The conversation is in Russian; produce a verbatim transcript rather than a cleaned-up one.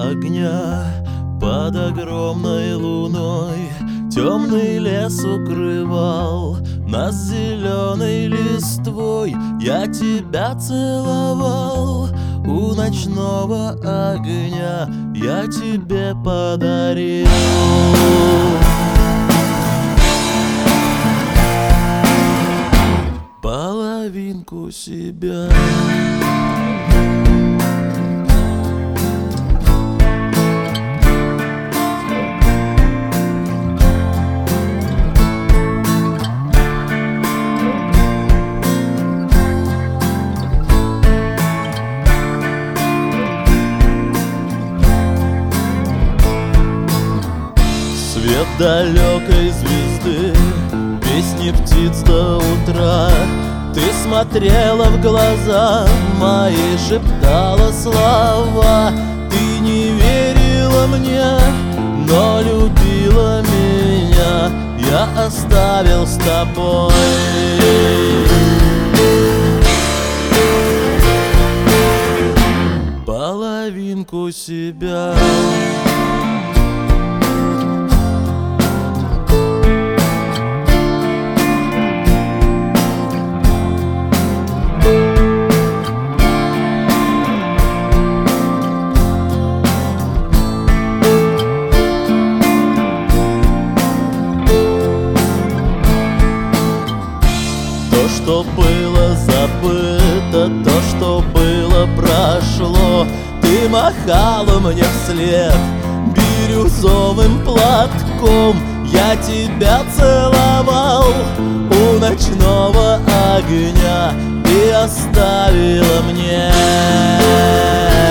огня под огромной луной темный лес укрывал нас зеленой листвой. Я тебя целовал у ночного огня, я тебе подарил половинку себя. Свет далекой звезды, песни птиц до утра. Ты смотрела в глаза мои, шептала слова. Ты не верила мне, но любила меня. Я оставил с тобой половинку себя. То, что было забыто, то, что было, прошло. Ты махала мне вслед бирюзовым платком. Я тебя целовал у ночного огня, ты оставила мне